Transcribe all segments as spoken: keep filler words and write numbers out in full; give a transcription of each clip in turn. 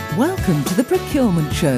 Welcome to the Procurement Show.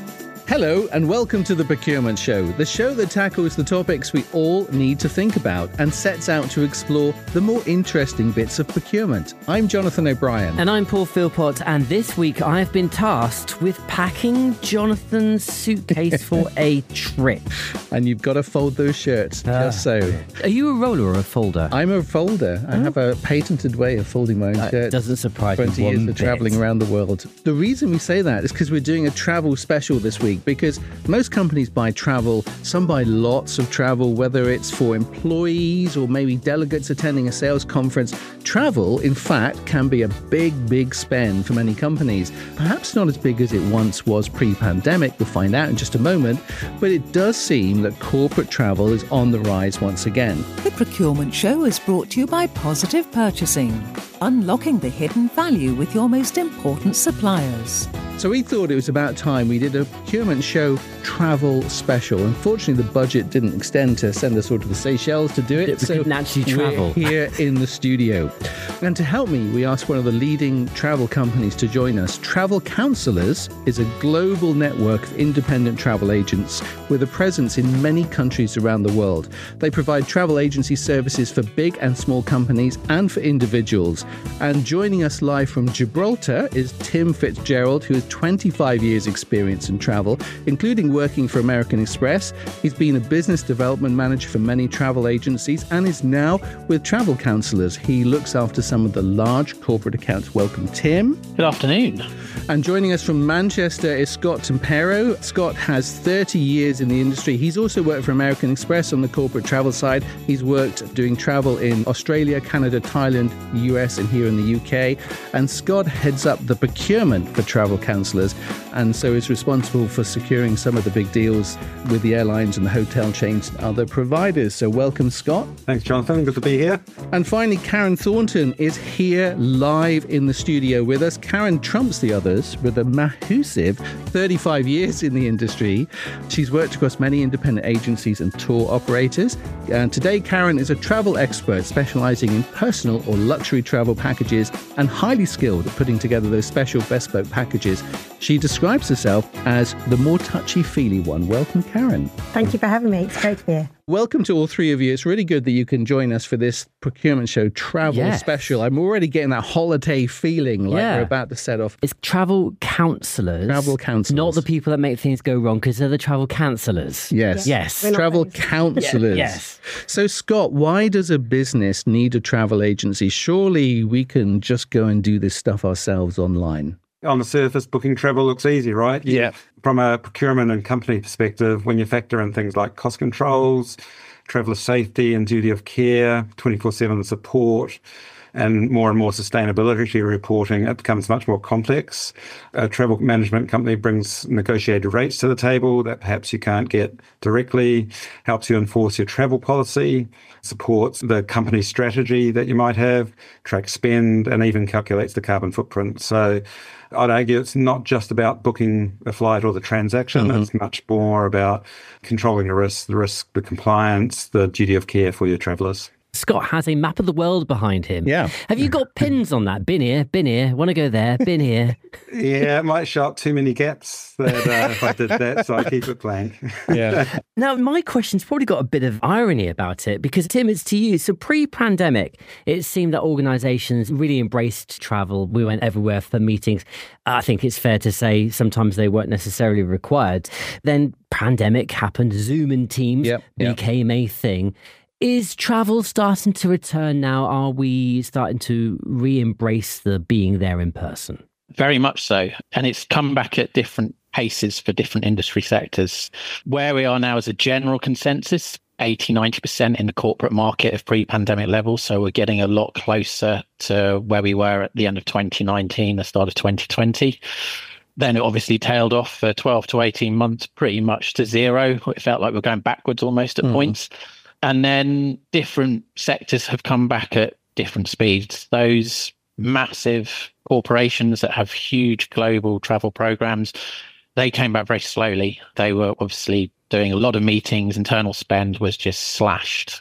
Hello and welcome to the Procurement Show, the show that tackles the topics we all need to think about and sets out to explore the more interesting bits of procurement. I'm Jonathan O'Brien. And I'm Paul Philpott, and this week I've been tasked with packing Jonathan's suitcase for a trip. And you've got to fold those shirts, Ah. just so. Are you a roller or a folder? I'm a folder. I have a patented way of folding my own That shirts. doesn't surprise me twenty one years of bit. travelling around the world. The reason we say that is because we're doing a travel special this week, because most companies buy travel. Some buy lots of travel, whether it's for employees or maybe delegates attending a sales conference. Travel, in fact, can be a big, big spend for many companies. Perhaps not as big as it once was pre-pandemic. We'll find out in just a moment. But it does seem that corporate travel is on the rise once again. The Procurement Show is brought to you by Positive Purchasing, unlocking the hidden value with your most important suppliers. So we thought it was about time we did a Procurement Show travel special. Unfortunately, the budget didn't extend to send us all to the Seychelles to do it. We couldn't actually travel. We're here in the studio. And to help me, we asked one of the leading travel companies to join us. Travel Counsellors is a global network of independent travel agents with a presence in many countries around the world. They provide travel agency services for big and small companies and for individuals. And joining us live from Gibraltar is Tim Fitzgerald, who has twenty-five years experience in travel, including working for American Express. He's been a business development manager for many travel agencies and is now with Travel Counsellors. He looks after some of the large corporate accounts. Welcome, Tim. Good afternoon. And joining us from Manchester is Scott Tempero. Scott has thirty years in the industry. He's also worked for American Express on the corporate travel side. He's worked doing travel in Australia, Canada, Thailand, U S, and here in the U K. And Scott heads up the procurement for Travel Counsellors, and so is responsible for securing some of the big deals with the airlines and the hotel chains and other providers. So welcome, Scott. Thanks, Jonathan. Good to be here. And finally, Karen Thornton is here live in the studio with us. Karen trumps the others with a massive thirty-five years in the industry. She's worked across many independent agencies and tour operators. And today, Karen is a travel expert specialising in personal or luxury travel packages and highly skilled at putting together those special bespoke packages. She describes herself as the more touchy-feely one. Welcome, Karen. Thank you for having me. It's great to be here. Welcome to all three of you. It's really good that you can join us for this Procurement Show travel Yes. special. I'm already getting that holiday feeling like Yeah. we're about to set off. It's travel counsellors. Travel counsellors. Not the people that make things go wrong, because they're the travel counsellors. Yes. Yes. We're not Travel those. counsellors. Yes. So, Scott, why does a business need a travel agency? Surely we can just go and do this stuff ourselves online. On the surface, booking travel looks easy, right? Yeah. From a procurement and company perspective, when you factor in things like cost controls, traveller safety and duty of care, twenty-four seven support, and more and more sustainability reporting, it becomes much more complex. A travel management company brings negotiated rates to the table that perhaps you can't get directly, helps you enforce your travel policy, supports the company strategy that you might have, tracks spend, and even calculates the carbon footprint. So I'd argue it's not just about booking a flight or the transaction. Mm-hmm. It's much more about controlling the risk, the risk, the compliance, the duty of care for your travellers. Scott has a map of the world behind him. Yeah. Have you got pins on that? Been here, been here, want to go there, been here. Yeah, it might show up too many gaps that, uh, if I did that, so I keep it blank. Yeah. Now, my question's probably got a bit of irony about it, because, Tim, it's to you. So pre-pandemic, it seemed that organisations really embraced travel. We went everywhere for meetings. I think it's fair to say sometimes they weren't necessarily required. Then pandemic happened, Zoom and Teams Yep, yep. became a thing. Is travel starting to return now? Are we starting to re-embrace the being there in person? Very much so. And it's come back at different paces for different industry sectors. Where we are now as a general consensus, eighty, ninety percent in the corporate market of pre-pandemic levels. So we're getting a lot closer to where we were at the end of twenty nineteen, the start of twenty twenty. Then it obviously tailed off for twelve to eighteen months, pretty much to zero. It felt like we're going backwards almost at mm. points. And then different sectors have come back at different speeds. Those massive corporations that have huge global travel programs, they came back very slowly. They were obviously doing a lot of meetings. Internal spend was just slashed.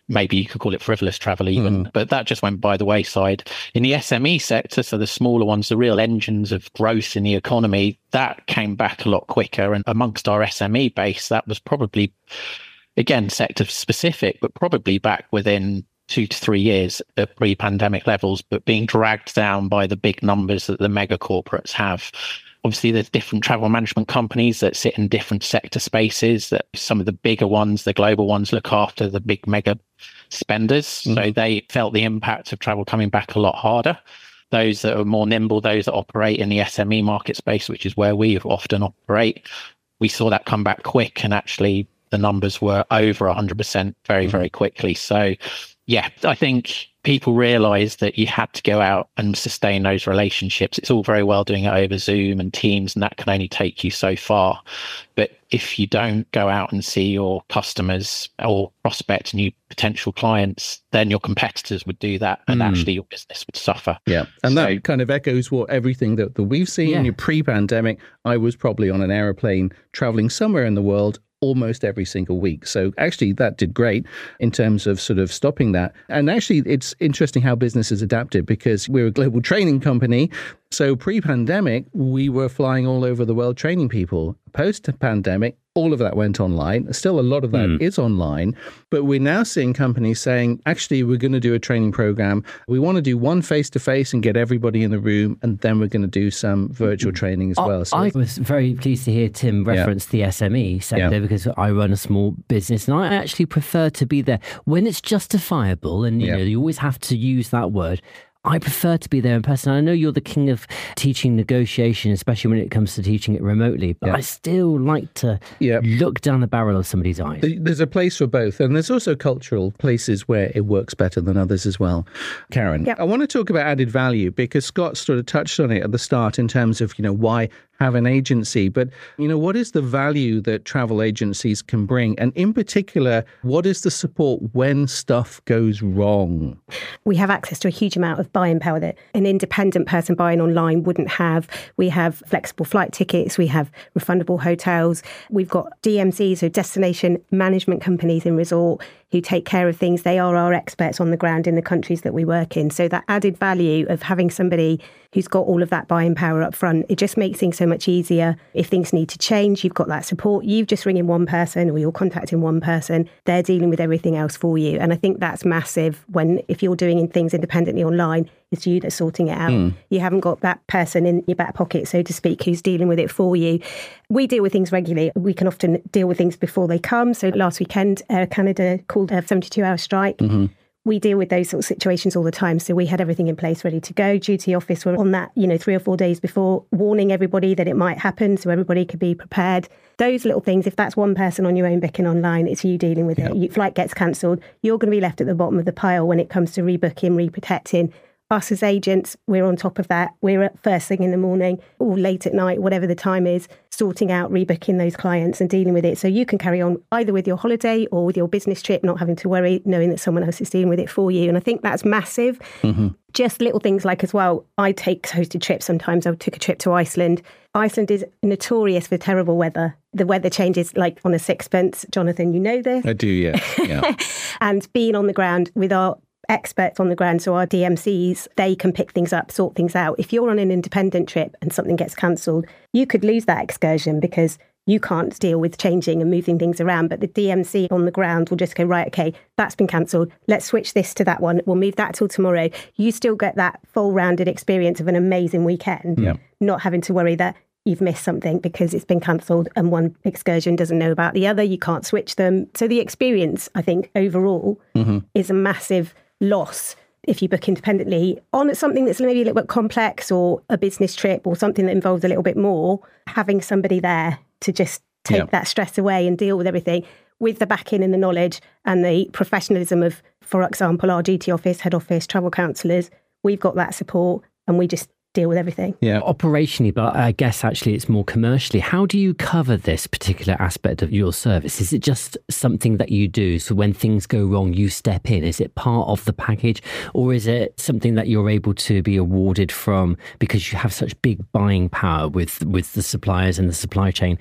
maybe you could call it frivolous travel even, mm. but that just went by the wayside. In the S M E sector, so the smaller ones, the real engines of growth in the economy, that came back a lot quicker. And amongst our S M E base, that was probably, again, sector specific, but probably back within two to three years at pre-pandemic levels, but being dragged down by the big numbers that the mega corporates have. Obviously, there's different travel management companies that sit in different sector spaces, that some of the bigger ones, the global ones, look after the big mega spenders. Mm. So they felt the impact of travel coming back a lot harder. Those that are more nimble, those that operate in the S M E market space, which is where we often operate, we saw that come back quick, and actually the numbers were over one hundred percent very, mm. very quickly. So yeah, I think people realized that you had to go out and sustain those relationships. It's all very well doing it over Zoom and Teams, and that can only take you so far. But if you don't go out and see your customers or prospect new potential clients, then your competitors would do that, and mm. actually your business would suffer. Yeah, and so, that kind of echoes what everything that, that we've seen. Yeah. Pre-pandemic, I was probably on an aeroplane traveling somewhere in the world almost every single week. So actually that did great in terms of sort of stopping that. And actually it's interesting how business has adapted, because we're a global training company. So pre-pandemic, we were flying all over the world training people. Post-pandemic, all of that went online. Still, a lot of that mm. is online. But we're now seeing companies saying, actually, we're going to do a training program. We want to do one face-to-face and get everybody in the room. And then we're going to do some virtual training as well. So I was very pleased to hear Tim reference yeah. the S M E sector, yeah. because I run a small business and I actually prefer to be there when it's justifiable. And, you yeah. know, you always have to use that word. I prefer to be there in person. I know you're the king of teaching negotiation, especially when it comes to teaching it remotely, but yeah. I still like to yeah. look down the barrel of somebody's eyes. There's a place for both. And there's also cultural places where it works better than others as well. Karen, yep. I want to talk about added value, because Scott sort of touched on it at the start in terms of, you know, why have an agency, but, you know, what is the value that travel agencies can bring? And in particular, what is the support when stuff goes wrong? We have access to a huge amount of buying power that an independent person buying online wouldn't have. We have flexible flight tickets. We have refundable hotels. We've got D M Cs, so destination management companies in resort, who take care of things. They are our experts on the ground in the countries that we work in. So that added value of having somebody who's got all of that buying power up front, it just makes things so much easier. If things need to change, you've got that support. You've just ringing one person, or you're contacting one person. They're dealing with everything else for you. And I think that's massive when, if you're doing things independently online, it's you that's sorting it out. Mm. You haven't got that person in your back pocket, so to speak, who's dealing with it for you. We deal with things regularly. We can often deal with things before they come. So last weekend, Air Canada called a seventy-two hour strike. Mm-hmm. We deal with those sort of situations all the time. So we had everything in place, ready to go. Duty office were on that, you know, three or four days before, warning everybody that it might happen, so everybody could be prepared. Those little things, if that's one person on your own booking online, it's you dealing with yep. it. Your flight gets cancelled. You're going to be left at the bottom of the pile when it comes to rebooking, reprotecting. Us as agents, we're on top of that. We're at first thing in the morning or late at night, whatever the time is, sorting out, rebooking those clients and dealing with it. So you can carry on either with your holiday or with your business trip, not having to worry, knowing that someone else is dealing with it for you. And I think that's massive. Mm-hmm. Just little things like, as well, I take hosted trips sometimes. I took a trip to Iceland. Iceland is notorious for terrible weather. The weather changes like on a sixpence. Jonathan, you know this. I do, yeah. yeah. And being on the ground with our experts on the ground, so our D M Cs, they can pick things up, sort things out. If you're on an independent trip and something gets cancelled, you could lose that excursion because you can't deal with changing and moving things around. But the D M C on the ground will just go, right, okay, that's been cancelled. Let's switch this to that one. We'll move that till tomorrow. You still get that full-rounded experience of an amazing weekend, yeah. not having to worry that you've missed something because it's been cancelled and one excursion doesn't know about the other. You can't switch them. So the experience, I think, overall mm-hmm. is a massive loss if you book independently on something that's maybe a little bit complex, or a business trip, or something that involves a little bit more. Having somebody there to just take yeah. that stress away and deal with everything with the backing and the knowledge and the professionalism of, for example, our duty office, head office, travel counsellors, we've got that support and we just deal with everything. Yeah, operationally, but I guess actually it's more commercially. How do you cover this particular aspect of your service? Is it just something that you do? So when things go wrong, you step in? Is it part of the package? Or is it something that you're able to be awarded from because you have such big buying power with, with the suppliers and the supply chain?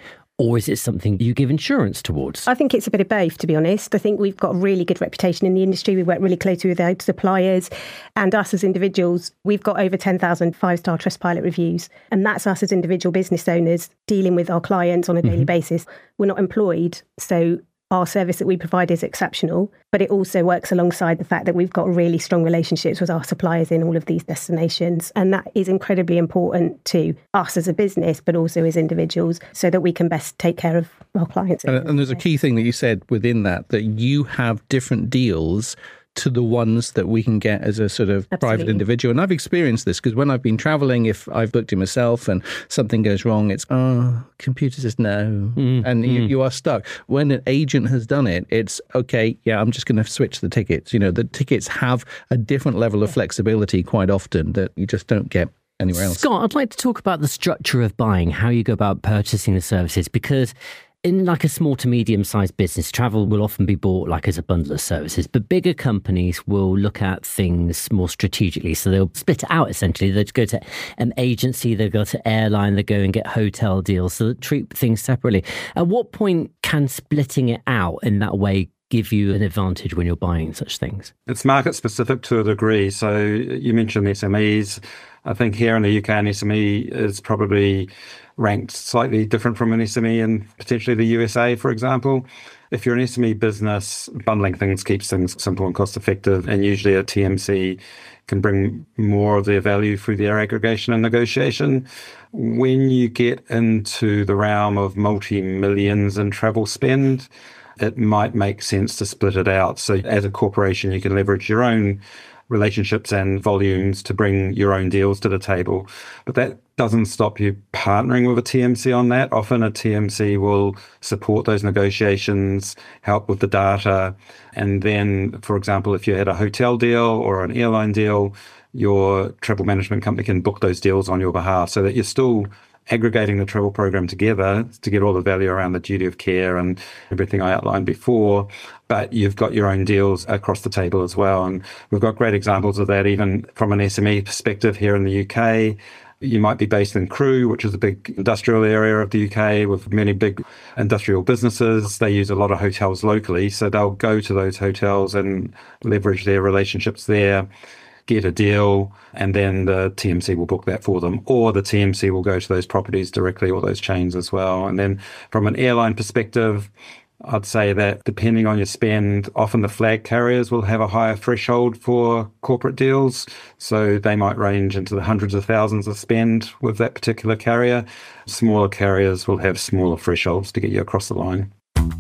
Or is it something you give insurance towards? I think it's a bit of both, to be honest. I think we've got a really good reputation in the industry. We work really closely with our suppliers, and us as individuals. We've got over ten thousand five-star Trustpilot reviews, and that's us as individual business owners dealing with our clients on a daily mm-hmm. basis. We're not employed, so our service that we provide is exceptional, but it also works alongside the fact that we've got really strong relationships with our suppliers in all of these destinations. And that is incredibly important to us as a business, but also as individuals, so that we can best take care of our clients. And, and there's a key thing that you said within that, that you have different deals to the ones that we can get as a sort of Absolutely. Private individual. And I've experienced this because when I've been traveling, if I've booked it myself and something goes wrong, it's, oh, computer says no. Mm, and mm. You, you are stuck. When an agent has done it, it's, okay, yeah, I'm just going to switch the tickets. You know, the tickets have a different level of flexibility quite often that you just don't get anywhere else. Scott, I'd like to talk about the structure of buying, how you go about purchasing the services, because in like a small to medium-sized business, travel will often be bought like as a bundle of services, but bigger companies will look at things more strategically. So they'll split it out, essentially. They'll go to an agency, they'll go to airline, they'll go and get hotel deals. So they'll treat things separately. At what point can splitting it out in that way give you an advantage when you're buying such things? It's market specific to a degree. So you mentioned S M Es. I think here in the U K, an S M E is probably ranked slightly different from an S M E in potentially the U S A, for example. If you're an S M E business, bundling things keeps things simple and cost effective, and usually a T M C can bring more of their value through their aggregation and negotiation. When you get into the realm of multi-millions in travel spend, it might make sense to split it out. So as a corporation, you can leverage your own relationships and volumes to bring your own deals to the table. But that doesn't stop you partnering with a T M C on that. Often a T M C will support those negotiations, help with the data. And then, for example, if you had a hotel deal or an airline deal, your travel management company can book those deals on your behalf, so that you're still aggregating the travel program together to get all the value around the duty of care and everything I outlined before, but you've got your own deals across the table as well. And we've got great examples of that even from an S M E perspective here in the U K. You might be based in Crewe, which is a big industrial area of the U K with many big industrial businesses. They use a lot of hotels locally, so they'll go to those hotels and leverage their relationships there, get a deal, and then the T M C will book that for them. Or the T M C will go to those properties directly or those chains as well. And then from an airline perspective, I'd say that depending on your spend, often the flag carriers will have a higher threshold for corporate deals. So they might range into the hundreds of thousands of spend with that particular carrier. Smaller carriers will have smaller thresholds to get you across the line.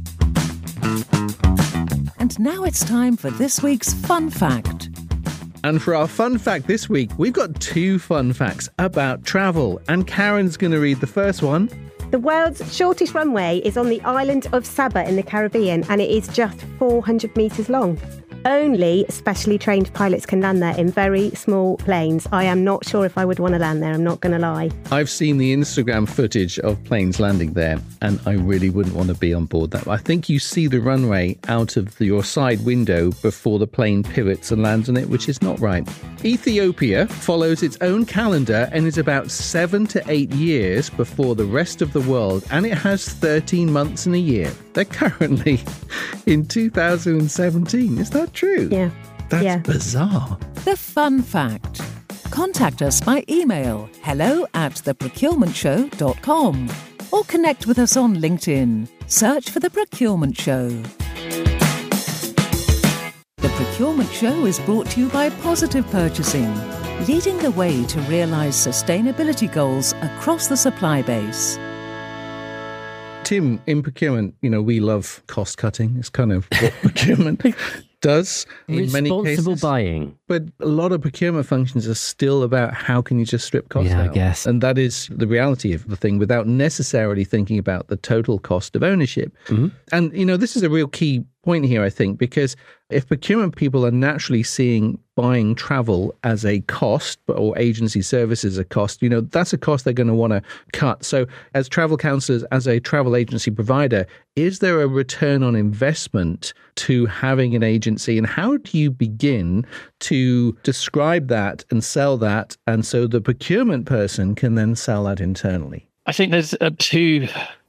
And now it's time for this week's Fun Fact. And for our fun fact this week, we've got two fun facts about travel. And Karen's going to read the first one. The world's shortest runway is on the island of Saba in the Caribbean, and it is just four hundred metres long. Only specially trained pilots can land there in very small planes. I am not sure if I would want to land there, I'm not going to lie. I've seen the Instagram footage of planes landing there, and I really wouldn't want to be on board that. I think you see the runway out of your side window before the plane pivots and lands on it, which is not right. Ethiopia follows its own calendar and is about seven to eight years before the rest of the world, and it has thirteen months in a year. They're currently in two thousand seventeen. Is that true? Yeah. That's yeah. bizarre. The Fun Fact. Contact us by email hello at the procurement show dot com or connect with us on LinkedIn. Search for The Procurement Show. The Procurement Show is brought to you by Positive Purchasing, leading the way to realise sustainability goals across the supply base. Tim, in procurement, you know, we love cost cutting. It's kind of what procurement does in many cases. Responsible buying. But a lot of procurement functions are still about how can you just strip costs yeah, out. I guess. And that is the reality of the thing without necessarily thinking about the total cost of ownership. Mm-hmm. And, you know, this is a real key point here, I think, because if procurement people are naturally seeing buying travel as a cost or agency services a cost, you know, that's a cost they're going to want to cut. So as travel counsellors, as a travel agency provider, is there a return on investment to having an agency? And how do you begin to describe that and sell that? And so the procurement person can then sell that internally? I think there's uh, two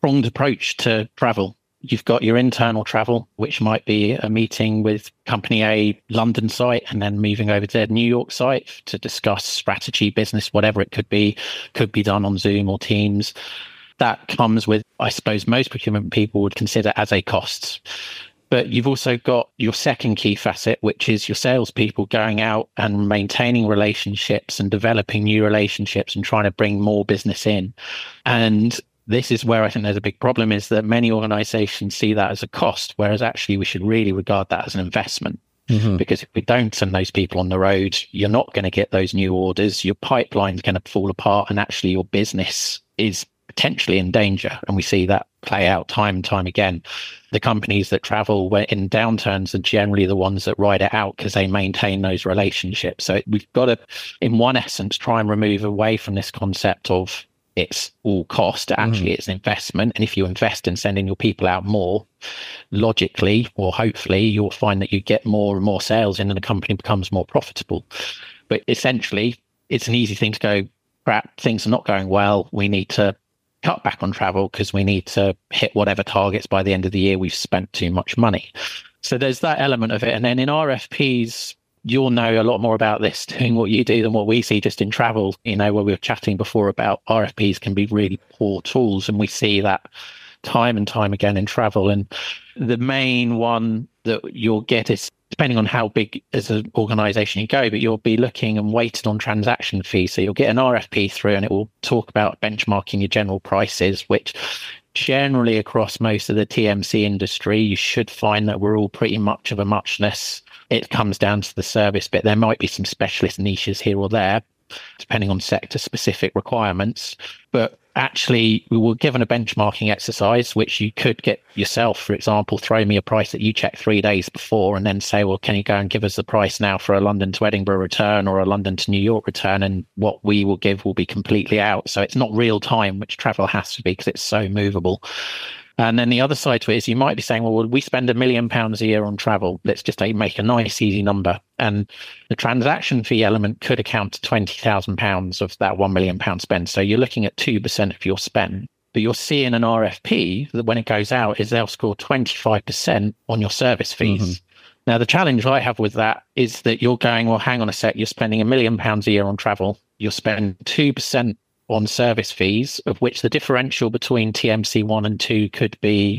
pronged approach to travel. You've got your internal travel, which might be a meeting with company A London site and then moving over to their New York site to discuss strategy, business, whatever it could be, could be done on Zoom or Teams. That comes with, I suppose, most procurement people would consider as a cost. But you've also got your second key facet, which is your salespeople going out and maintaining relationships and developing new relationships and trying to bring more business in. And this is where I think there's a big problem, is that many organizations see that as a cost, whereas actually we should really regard that as an investment. Mm-hmm. Because if we don't send those people on the road, you're not going to get those new orders. Your pipeline's going to fall apart, and actually your business is potentially in danger. And we see that play out time and time again. The companies that travel in downturns are generally the ones that ride it out because they maintain those relationships. So we've got to, in one essence, try and remove away from this concept of it's all cost. Actually, mm. it's an investment. And if you invest in sending your people out more, logically or hopefully, you'll find that you get more and more sales in and the company becomes more profitable. But essentially, it's an easy thing to go, crap, things are not going well. We need to cut back on travel because we need to hit whatever targets by the end of the year. We've spent too much money. So there's that element of it. And then in R F Ps, you'll know a lot more about this doing what you do than what we see just in travel, you know, where we were chatting before about R F Ps can be really poor tools. And we see that time and time again in travel. And the main one that you'll get is, depending on how big as an organization you go, but you'll be looking and weighted on transaction fees. So you'll get an R F P through and it will talk about benchmarking your general prices, which generally across most of the T M C industry, you should find that we're all pretty much of a muchness. It comes down to the service bit. There might be some specialist niches here or there, depending on sector specific requirements. But actually, we were given a benchmarking exercise, which you could get yourself, for example, throw me a price that you checked three days before and then say, well, can you go and give us the price now for a London to Edinburgh return or a London to New York return? And what we will give will be completely out. So it's not real time, which travel has to be because it's so movable. And then the other side to it is you might be saying, well, we spend a million pounds a year on travel. Let's just make a nice, easy number. And the transaction fee element could account to twenty thousand pounds of that one million pound spend. So you're looking at two percent of your spend. But you'll see in an R F P that when it goes out is they'll score twenty-five percent on your service fees. Mm-hmm. Now, the challenge I have with that is that you're going, well, hang on a sec, you're spending a million pounds a year on travel. You're spending two percent on service fees, of which the differential between T M C one and two could be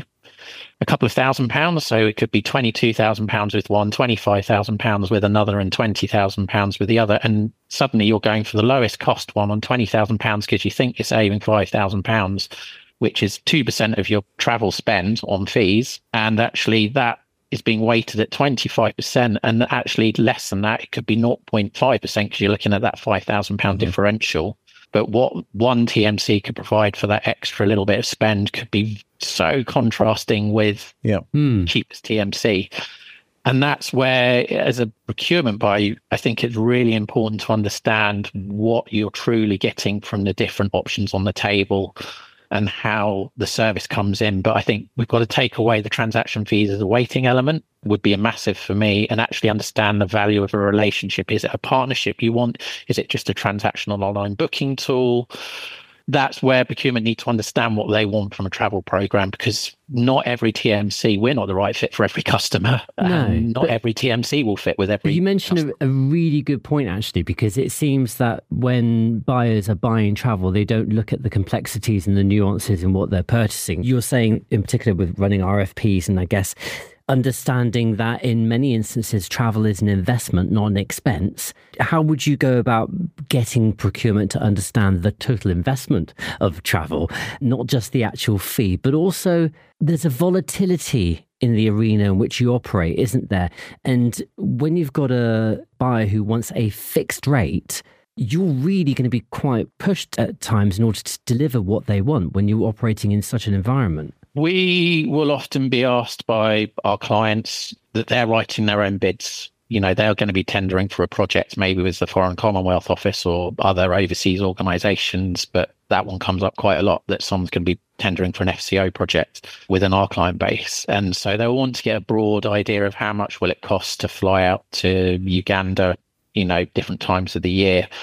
a couple of thousand pounds. So it could be twenty-two thousand pounds with one, twenty-five thousand pounds with another, and twenty thousand pounds with the other. And suddenly you're going for the lowest cost one on twenty thousand pounds because you think you're saving five thousand pounds, which is two percent of your travel spend on fees. And actually that is being weighted at twenty-five percent, and actually less than that, it could be zero point five percent because you're looking at that five thousand pound mm-hmm. differential. But what one T M C could provide for that extra little bit of spend could be so contrasting with yeah. mm. cheapest T M C. And that's where, as a procurement buyer, I think it's really important to understand what you're truly getting from the different options on the table and how the service comes in. But I think we've got to take away the transaction fees as a weighting element would be a massive for me, and actually understand the value of a relationship. Is it a partnership you want? Is it just a transactional online booking tool? That's where procurement need to understand what they want from a travel program, because not every T M C, we're not the right fit for every customer. No, um, not every T M C will fit with every. You mentioned a, a really good point, actually, because it seems that when buyers are buying travel, they don't look at the complexities and the nuances in what they're purchasing. You're saying, in particular, with running R F Ps, and I guess understanding that in many instances travel is an investment, not an expense. How would you go about getting procurement to understand the total investment of travel, not just the actual fee, but also there's a volatility in the arena in which you operate, isn't there? And when you've got a buyer who wants a fixed rate, you're really going to be quite pushed at times in order to deliver what they want when you're operating in such an environment. We will often be asked by our clients that they're writing their own bids. You know, they're going to be tendering for a project, maybe with the Foreign Commonwealth Office or other overseas organisations, but that one comes up quite a lot, that someone's going to be tendering for an F C O project within our client base. And so they'll want to get a broad idea of how much will it cost to fly out to Uganda, you know, different times of the year.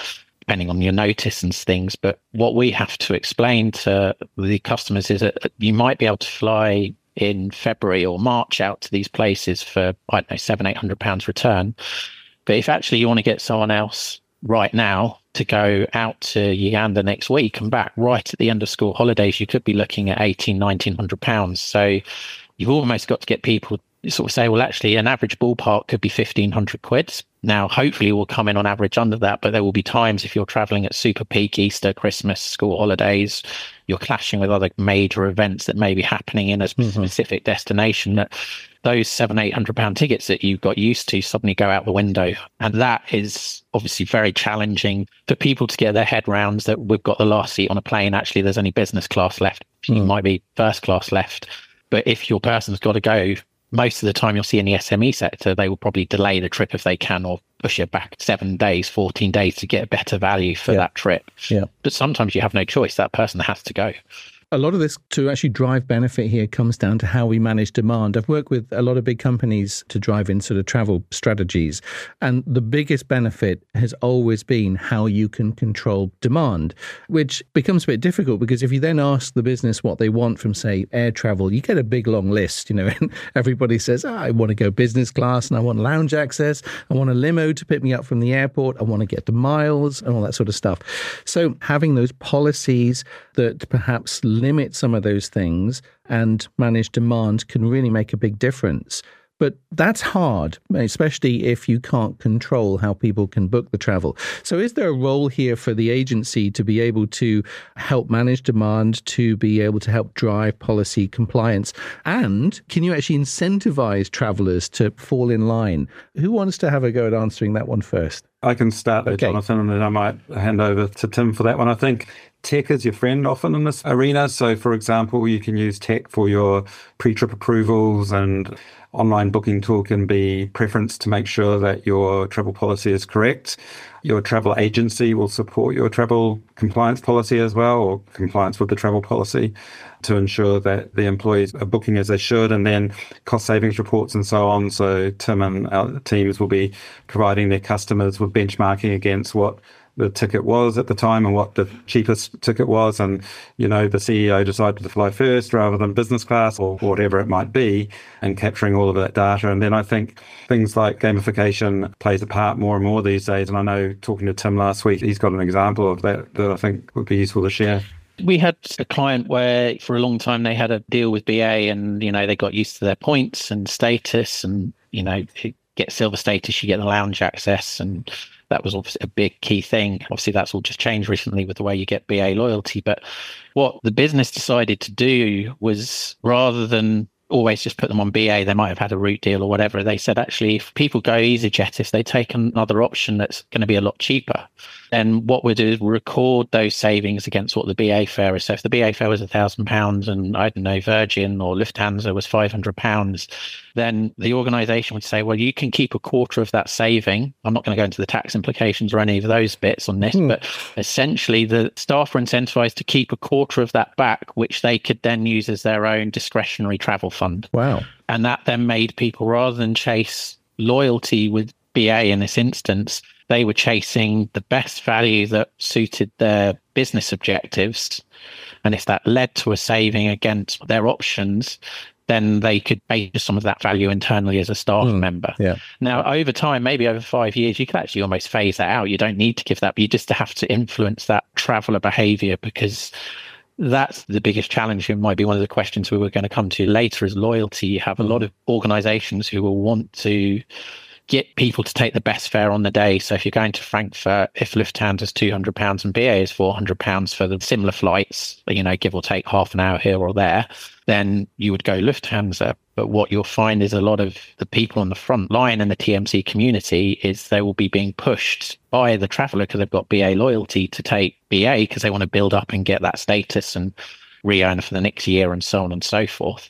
depending on your notice and things. But what we have to explain to the customers is that you might be able to fly in February or March out to these places for, I don't know, seven, eight hundred pounds return. But if actually you want to get someone else right now to go out to Uganda next week and back right at the end of school holidays, you could be looking at eighteen, nineteen hundred pounds. So you've almost got to get people to sort of say, well, actually an average ballpark could be fifteen hundred quid. Now, hopefully we'll come in on average under that, but there will be times if you're traveling at super peak Easter, Christmas, school holidays, you're clashing with other major events that may be happening in a mm-hmm. specific destination, that those seven, eight hundred pound tickets that you got used to suddenly go out the window. And that is obviously very challenging for people to get their head round that we've got the last seat on a plane. Actually, there's only business class left. Mm. You might be first class left. But if your person's got to go, most of the time you'll see in the S M E sector, they will probably delay the trip if they can, or push it back seven days, fourteen days to get a better value for yeah. that trip. Yeah. But sometimes you have no choice. That person has to go. A lot of this to actually drive benefit here comes down to how we manage demand. I've worked with a lot of big companies to drive in sort of travel strategies. And the biggest benefit has always been how you can control demand, which becomes a bit difficult because if you then ask the business what they want from, say, air travel, you get a big long list, you know, and everybody says, oh, I want to go business class and I want lounge access. I want a limo to pick me up from the airport. I want to get the miles and all that sort of stuff. So having those policies that perhaps limit some of those things and manage demand can really make a big difference. But that's hard, especially if you can't control how people can book the travel. So is there a role here for the agency to be able to help manage demand, to be able to help drive policy compliance? And can you actually incentivize travelers to fall in line? Who wants to have a go at answering that one first? I can start there, okay. Jonathan, and then I might hand over to Tim for that one. I think tech is your friend often in this arena. So, for example, you can use tech for your pre-trip approvals, and online booking tool can be preference to make sure that your travel policy is correct. Your travel agency will support your travel compliance policy as well, or compliance with the travel policy, to ensure that the employees are booking as they should, and then cost savings reports and so on. So Tim and our teams will be providing their customers with benchmarking against what the ticket was at the time and what the cheapest ticket was. And, you know, the C E O decided to fly first rather than business class or whatever it might be, and capturing all of that data. And then I think things like gamification plays a part more and more these days. And I know talking to Tim last week, he's got an example of that that I think would be useful to share. We had a client where for a long time they had a deal with B A, and, you know, they got used to their points and status, and, you know, to get silver status, you get the lounge access, and that was obviously a big key thing. Obviously, that's all just changed recently with the way you get B A loyalty. But what the business decided to do was, rather than always just put them on B A, they might have had a route deal or whatever. They said, actually, if people go EasyJet, if they take another option that's going to be a lot cheaper, then what we'll do is we'll record those savings against what the B A fare is. So if the B A fare was a thousand pounds and, I don't know, Virgin or Lufthansa was five hundred pounds, then the organisation would say, well, you can keep a quarter of that saving. I'm not going to go into the tax implications or any of those bits on this, mm. but essentially the staff were incentivized to keep a quarter of that back, which they could then use as their own discretionary travel fund. Wow. And that then made people, rather than chase loyalty with B A in this instance, they were chasing the best value that suited their business objectives. And if that led to a saving against their options, then they could pay some of that value internally as a staff mm, member. Yeah. Now, over time, maybe over five years, you could actually almost phase that out. You don't need to give that, but you just have to influence that traveller behaviour, because that's the biggest challenge. It might be one of the questions we were going to come to later, is loyalty. You have a lot of organisations who will want to get people to take the best fare on the day. So if you're going to Frankfurt, if Lufthansa is two hundred pounds and B A is four hundred pounds for the similar flights, you know, give or take half an hour here or there, then you would go Lufthansa. But what you'll find is a lot of the people on the front line in the T M C community is they will be being pushed by the traveller because they've got B A loyalty to take B A because they want to build up and get that status and re-earn for the next year and so on and so forth.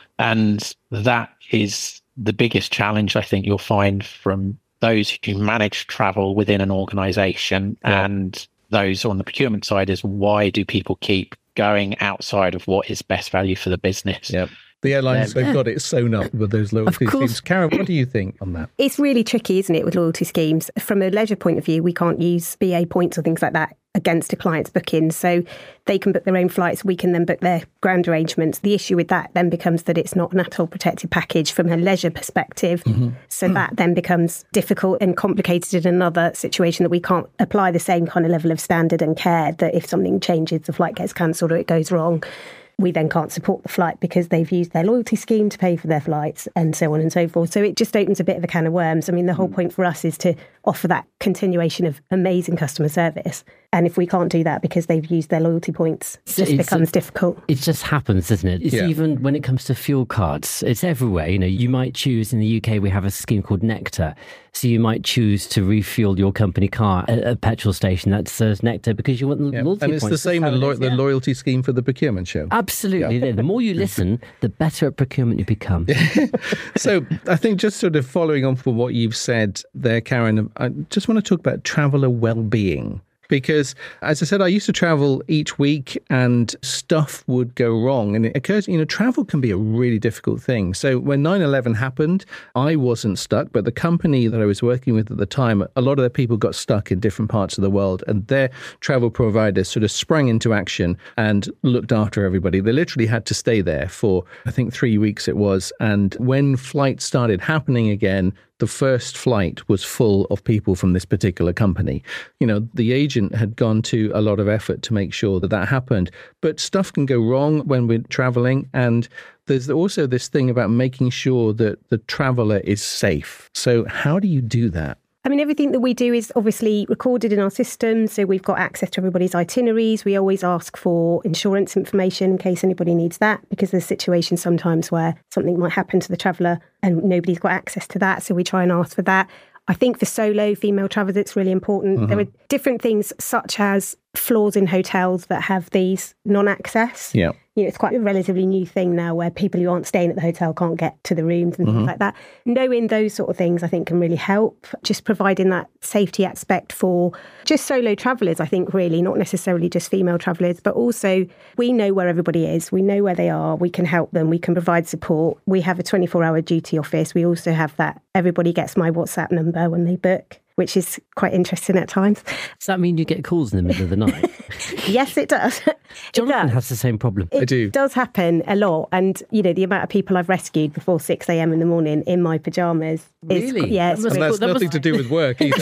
And that is the biggest challenge I think you'll find from those who manage travel within an organisation, yeah. and those on the procurement side, is why do people keep going outside of what is best value for the business? Yep. The airlines, Yeah. they've got it sewn up with those loyalty Of course. schemes. Karen, what do you think on that? It's really tricky, isn't it, with loyalty schemes? From a leisure point of view, we can't use B A points or things like that against a client's booking. So they can book their own flights. We can then book their ground arrangements. The issue with that then becomes that it's not an atoll protected package from a leisure perspective. Mm-hmm. So mm. that then becomes difficult and complicated in another situation that we can't apply the same kind of level of standard and care that if something changes, the flight gets cancelled or it goes wrong, we then can't support the flight because they've used their loyalty scheme to pay for their flights and so on and so forth. So it just opens a bit of a can of worms. I mean, the whole point for us is to offer that continuation of amazing customer service. And if we can't do that because they've used their loyalty points, it just It's- becomes difficult. It just happens, doesn't it? It's Yeah. even when it comes to fuel cards, it's everywhere. You know, you might choose in the U K, we have a scheme called Nectar. So you might choose to refuel your company car at a petrol station that serves Nectar because you want the Yeah. loyalty And it's points. the same That's with how lo- it is, the yeah. loyalty scheme for the procurement show. Absolutely. Yeah. The more you listen, the better at procurement you become. So I think just sort of following on from what you've said there, Karen, I just want to talk about traveller well-being. Because, as I said, I used to travel each week and stuff would go wrong. And it occurs, you know, travel can be a really difficult thing. So when nine eleven happened, I wasn't stuck, but the company that I was working with at the time, a lot of their people got stuck in different parts of the world and their travel providers sort of sprang into action and looked after everybody. They literally had to stay there for, I think, three weeks it was. And when flights started happening again, the first flight was full of people from this particular company. You know, the agent had gone to a lot of effort to make sure that that happened. But stuff can go wrong when we're traveling. And there's also this thing about making sure that the traveler is safe. So how do you do that? I mean, everything that we do is obviously recorded in our system. So we've got access to everybody's itineraries. We always ask for insurance information in case anybody needs that, because there's situations sometimes where something might happen to the traveller and nobody's got access to that. So we try and ask for that. I think for solo female travellers, it's really important. Mm-hmm. There are different things such as floors in hotels that have these non-access. Yeah. You know, it's quite a relatively new thing now where people who aren't staying at the hotel can't get to the rooms and mm-hmm. things like that. Knowing those sort of things, I think, can really help. Just providing that safety aspect for just solo travellers, I think, really, not necessarily just female travellers, but also we know where everybody is. We know where they are. We can help them. We can provide support. We have a twenty-four hour duty office. We also have that. Everybody gets my WhatsApp number when they book, which is quite interesting at times. Does that mean you get calls in the middle of the night? Yes, it does. Jonathan it does. has the same problem. It I do. does happen a lot. And, you know, the amount of people I've rescued before six a.m. in the morning in my pyjamas. Is, Really? yeah. That It's must And quite- that's that nothing must- to do with work either.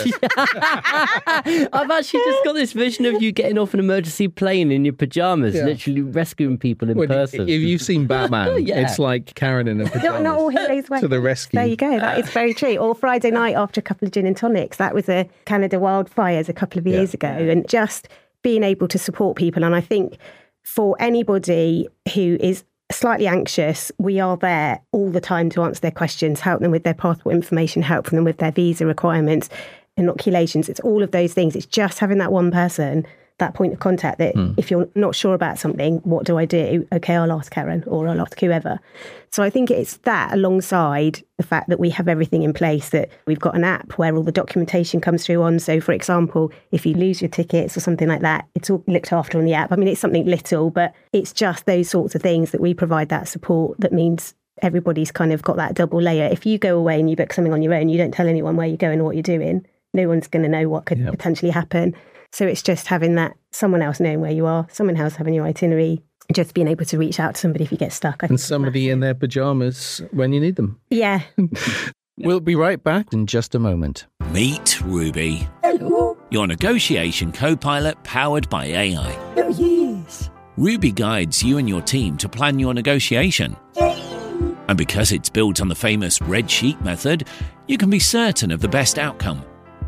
I've actually just got this vision of you getting off an emergency plane in your pyjamas, Yeah. literally rescuing people in Well, person. if you've seen Batman, Yeah. it's like Karen in a not, pajamas not all heroes wear to the capes. rescue. There you go. That is very true. Or Friday night after a couple of gin and tonics. That was a Canada wildfires a couple of years ago. And just being able to support people. And I think for anybody who is slightly anxious, we are there all the time to answer their questions, help them with their passport information, help them with their visa requirements, inoculations. It's all of those things. It's just having that one person, that point of contact that mm. if you're not sure about something, what do I do? Okay, I'll ask Karen or I'll ask whoever. So I think it's that alongside the fact that we have everything in place, that we've got an app where all the documentation comes through on. So for example, if you lose your tickets or something like that, it's all looked after on the app. I mean, it's something little, but it's just those sorts of things that we provide that support that means everybody's kind of got that double layer. If you go away and you book something on your own, you don't tell anyone where you're going or what you're doing. No one's going to know what could yep. potentially happen. So it's just having that, someone else knowing where you are, someone else having your itinerary, just being able to reach out to somebody if you get stuck. I and somebody in their pajamas when you need them. Yeah. We'll be right back in just a moment. Meet Ruby. Hello. Your negotiation co-pilot powered by A I. Oh, yes. Ruby guides you and your team to plan your negotiation. Yay. And because it's built on the famous red sheet method, you can be certain of the best outcome.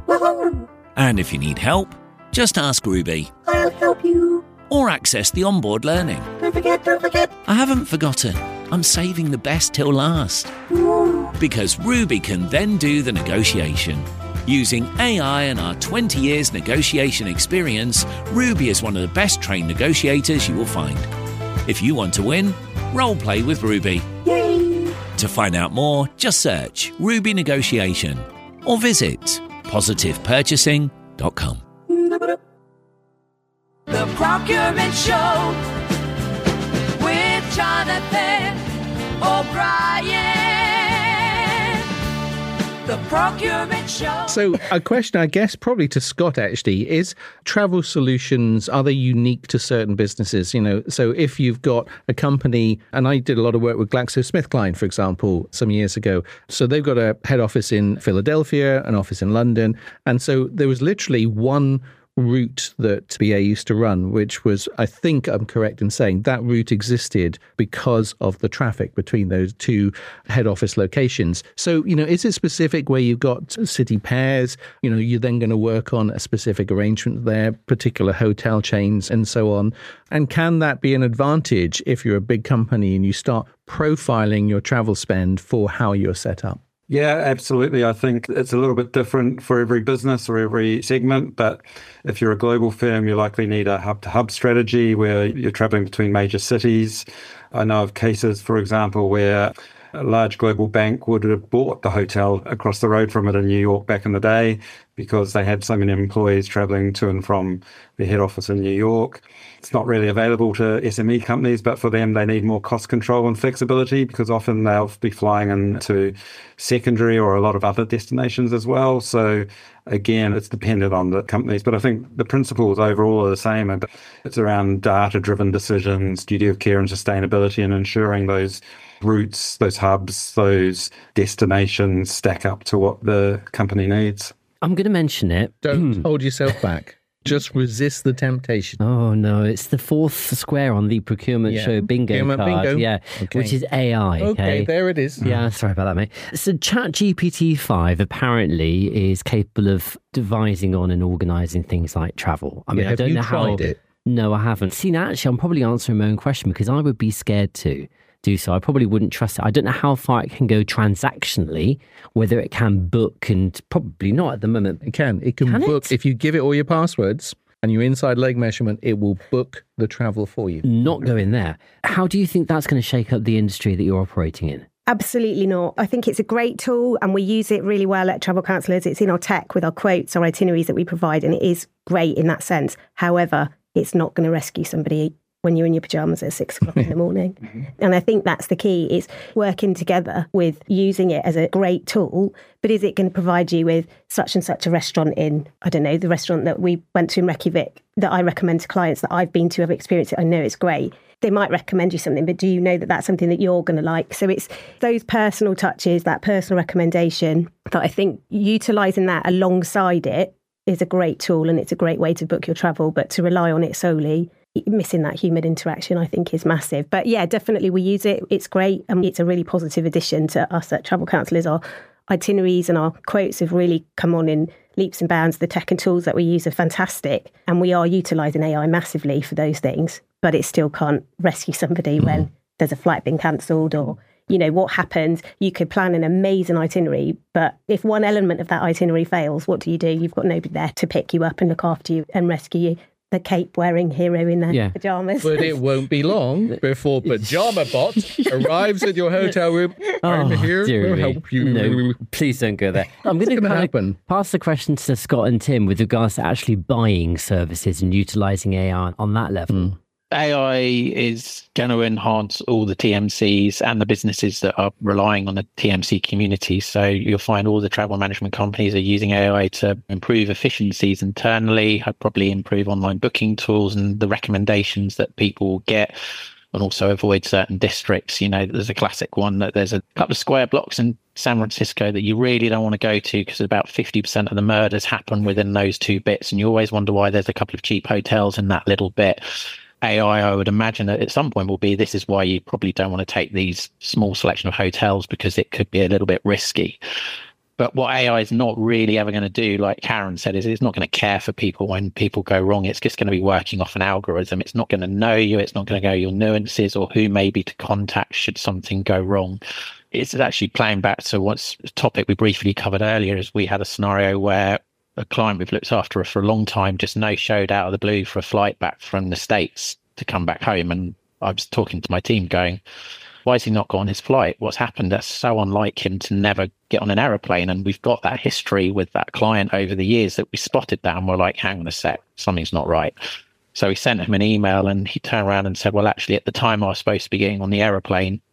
And if you need help, just ask Ruby. I'll help you. Or access the onboard learning. Don't forget, don't forget. I haven't forgotten. I'm saving the best till last. Ooh. Because Ruby can then do the negotiation. Using A I and our twenty years negotiation experience, Ruby is one of the best trained negotiators you will find. If you want to win, role play with Ruby. Yay. To find out more, just search Ruby Negotiation or visit positive purchasing dot com. The Procurement Show with Jonathan. O'Brien, the Procurement Show. So a question, I guess, probably to Scott, actually, is travel solutions, are they unique to certain businesses? You know, so if you've got a company, and I did a lot of work with GlaxoSmithKline, for example, some years ago. So they've got a head office in Philadelphia, an office in London. And so there was literally one route that B A used to run, which was, I think I'm correct in saying, that route existed because of the traffic between those two head office locations. So, you know, is it specific where you've got city pairs? You know, you're then going to work on a specific arrangement there, particular hotel chains and so on. And can that be an advantage if you're a big company and you start profiling your travel spend for how you're set up? Yeah, absolutely. I think it's a little bit different for every business or every segment. But if you're a global firm, you likely need a hub-to-hub strategy where you're traveling between major cities. I know of cases, for example, where a large global bank would have bought the hotel across the road from it in New York back in the day because they had so many employees traveling to and from their head office in New York. It's not really available to S M E companies, but for them, they need more cost control and flexibility because often they'll be flying into secondary or a lot of other destinations as well. So again, it's dependent on the companies, but I think the principles overall are the same. It's around data-driven decisions, duty of care and sustainability, and ensuring those routes, those hubs, those destinations stack up to what the company needs. I'm going to mention it. Don't hold yourself back. Just resist the temptation. Oh, no. It's the fourth square on the procurement yeah. show bingo Procurement card. bingo. Yeah, okay. Which is A I. Okay? okay, there it is. Yeah, sorry about that, mate. So ChatGPT five apparently is capable of devising on and organising things like travel. I mean, yeah, I have don't you know tried how... it? No, I haven't. See, now, actually, I'm probably answering my own question because I would be scared to do so. I probably wouldn't trust it. I don't know how far it can go transactionally, whether it can book, and probably not at the moment. It can. It can, can book. It? If you give it all your passwords and your inside leg measurement, it will book the travel for you. Not going there. How do you think that's going to shake up the industry that you're operating in? Absolutely not. I think it's a great tool and we use it really well at Travel Counsellors. It's in our tech with our quotes, our itineraries that we provide, and it is great in that sense. However, it's not going to rescue somebody when you're in your pajamas at six o'clock in the morning. Mm-hmm. And I think that's the key, is working together with using it as a great tool. But is it going to provide you with such and such a restaurant in, I don't know, the restaurant that we went to in Reykjavik that I recommend to clients that I've been to, have experienced it, I know it's great. They might recommend you something, but do you know that that's something that you're going to like? So it's those personal touches, that personal recommendation, that I think utilising that alongside it is a great tool, and it's a great way to book your travel. But to rely on it solely, missing that human interaction, I think, is massive. But yeah, definitely we use it. It's great. And it's a really positive addition to us at Travel Counsellors. Our itineraries and our quotes have really come on in leaps and bounds. The tech and tools that we use are fantastic. And we are utilising A I massively for those things. But it still can't rescue somebody mm. when there's a flight being cancelled, or, you know, what happens. You could plan an amazing itinerary, but if one element of that itinerary fails, what do you do? You've got nobody there to pick you up and look after you and rescue you. The cape-wearing hero in their yeah. pyjamas. But it won't be long before Pajama Bot arrives at your hotel room. Oh, I'm here to help you. No, please don't go there. I'm going to happen? pass the question to Scott and Tim with regards to actually buying services and utilising A I on that level. Mm. A I is going to enhance all the T M Cs and the businesses that are relying on the T M C community. So you'll find all the travel management companies are using A I to improve efficiencies internally, probably improve online booking tools and the recommendations that people get, and also avoid certain districts. You know, there's a classic one that there's a couple of square blocks in San Francisco that you really don't want to go to because about fifty percent of the murders happen within those two bits. And you always wonder why there's a couple of cheap hotels in that little bit. A I, I would imagine that at some point will be, this is why you probably don't want to take these small selection of hotels because it could be a little bit risky. But what A I is not really ever going to do, like Karen said, is it's not going to care for people when people go wrong. It's just going to be working off an algorithm. It's not going to know you. It's not going to know your nuances or who maybe to contact should something go wrong. It's actually playing back to what's a topic we briefly covered earlier, is we had a scenario where a client we've looked after for a long time just no-showed out of the blue for a flight back from the States to come back home. And I was talking to my team going, why has he not got on his flight? What's happened? That's so unlike him to never get on an aeroplane. And we've got that history with that client over the years that we spotted that and we're like, hang on a sec, something's not right. So we sent him an email and he turned around and said, well, actually, at the time I was supposed to be getting on the aeroplane,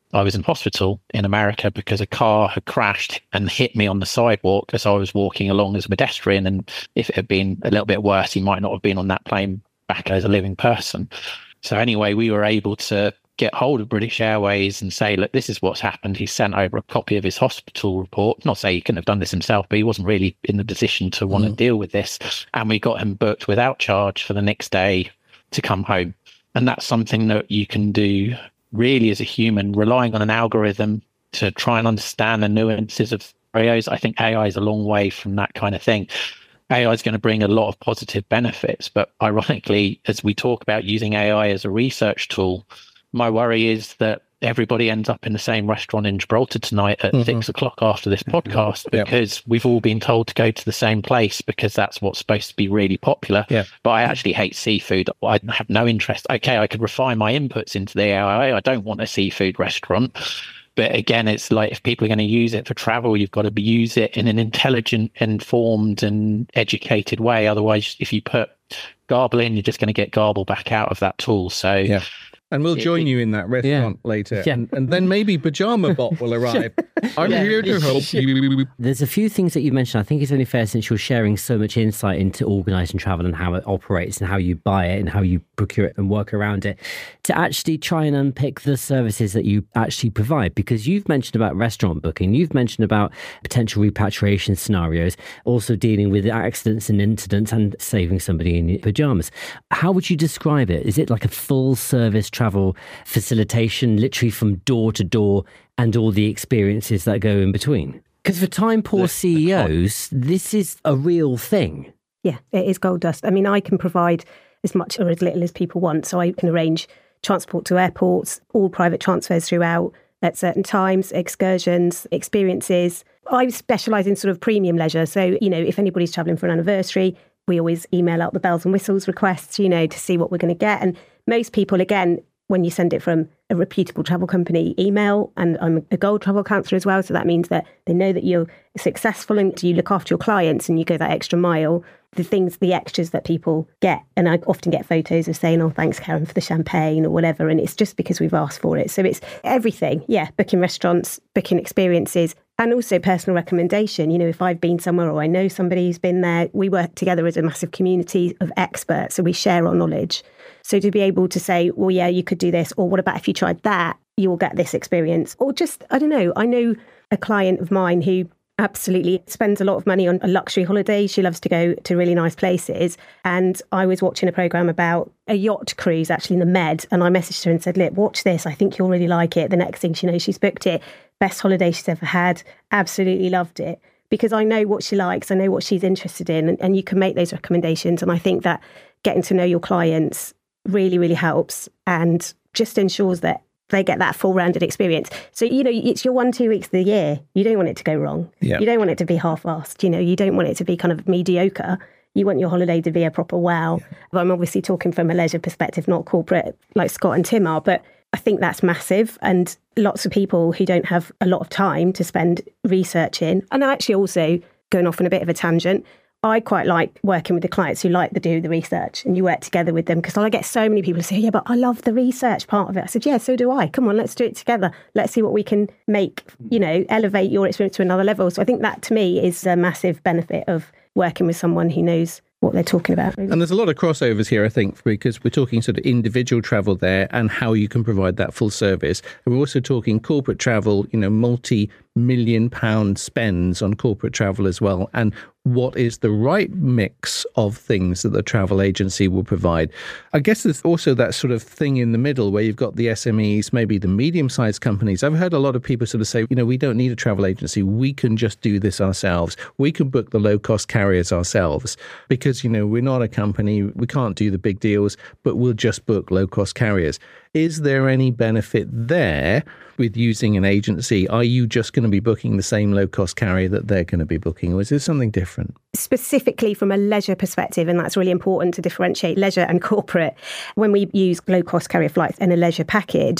I was in hospital in America because a car had crashed and hit me on the sidewalk as I was walking along as a pedestrian. And if it had been a little bit worse, he might not have been on that plane back as a living person. So anyway, we were able to get hold of British Airways and say, look, this is what's happened. He sent over a copy of his hospital report. Not say he couldn't have done this himself, but he wasn't really in the position to want mm. to deal with this. And we got him booked without charge for the next day to come home. And that's something that you can do really as a human, relying on an algorithm to try and understand the nuances of scenarios. I think A I is a long way from that kind of thing. A I is going to bring a lot of positive benefits, but ironically, as we talk about using A I as a research tool, my worry is that everybody ends up in the same restaurant in Gibraltar tonight at mm-hmm. six o'clock after this podcast because yep. we've all been told to go to the same place because that's what's supposed to be really popular. Yeah. But I actually hate seafood. I have no interest. Okay, I could refine my inputs into the A I. I don't want a seafood restaurant. But again, it's like if people are going to use it for travel, you've got to be, use it in an intelligent, informed and educated way. Otherwise, if you put garble in, you're just going to get garble back out of that tool. So yeah. And we'll join it, you in that restaurant yeah. later. Yeah. And, and then maybe Pajama Bot will arrive. I'm yeah. here to help you. There's a few things that you mentioned. I think it's only fair, since you're sharing so much insight into organising travel and how it operates and how you buy it and how you procure it and work around it, to actually try and unpick the services that you actually provide. Because you've mentioned about restaurant booking, you've mentioned about potential repatriation scenarios, also dealing with accidents and incidents and saving somebody in your pyjamas. How would you describe it? Is it like a full service travel facilitation, literally from door to door, and all the experiences that go in between? Because for time poor C E Os, this is a real thing. Yeah, it is gold dust. I mean, I can provide as much or as little as people want. So I can arrange transport to airports, all private transfers throughout at certain times, excursions, experiences. I specialise in sort of premium leisure. So, you know, if anybody's travelling for an anniversary, we always email out the bells and whistles requests, you know, to see what we're going to get. And most people, again, when you send it from a reputable travel company email, and I'm a gold travel counsellor as well, so that means that they know that you're successful and you look after your clients and you go that extra mile, the things, the extras that people get. And I often get photos of saying, oh, thanks, Karen, for the champagne or whatever. And it's just because we've asked for it. So it's everything. Yeah, booking restaurants, booking experiences, and also personal recommendation. You know, if I've been somewhere or I know somebody who's been there, we work together as a massive community of experts. So we share our knowledge. So to be able to say, well, yeah, you could do this, or what about if you tried that, you will get this experience. Or just, I don't know, I know a client of mine who absolutely spends a lot of money on a luxury holiday. She loves to go to really nice places. And I was watching a programme about a yacht cruise, actually in the Med. And I messaged her and said, look, watch this. I think you'll really like it. The next thing she knows, she's booked it. Best holiday she's ever had. Absolutely loved it. Because I know what she likes. I know what she's interested in. And, and you can make those recommendations. And I think that getting to know your clients really, really helps and just ensures that they get that full rounded experience. So, you know, it's your one, two weeks of the year. You don't want it to go wrong. Yeah. You don't want it to be half-assed. You know, you don't want it to be kind of mediocre. You want your holiday to be a proper wow. Yeah. But I'm obviously talking from a leisure perspective, not corporate like Scott and Tim are. But I think that's massive. And lots of people who don't have a lot of time to spend researching. And actually also going off on a bit of a tangent, I quite like working with the clients who like to do the research, and you work together with them, because I get so many people who say, yeah, but I love the research part of it. I said, yeah, so do I. Come on, let's do it together. Let's see what we can make, you know, elevate your experience to another level. So I think that to me is a massive benefit of working with someone who knows what they're talking about. And there's a lot of crossovers here, I think, because we're talking sort of individual travel there and how you can provide that full service. And we're also talking corporate travel, you know, multi-million pound spends on corporate travel as well. And what is the right mix of things that the travel agency will provide? I guess there's also that sort of thing in the middle where you've got the S M Es, maybe the medium-sized companies. I've heard a lot of people sort of say, you know, we don't need a travel agency. We can just do this ourselves. We can book the low-cost carriers ourselves because, you know, we're not a company. We can't do the big deals, but we'll just book low-cost carriers. Is there any benefit there with using an agency? Are you just going to be booking the same low-cost carrier that they're going to be booking, or is there something different? Specifically from a leisure perspective, and that's really important to differentiate leisure and corporate. When we use low-cost carrier flights in a leisure package,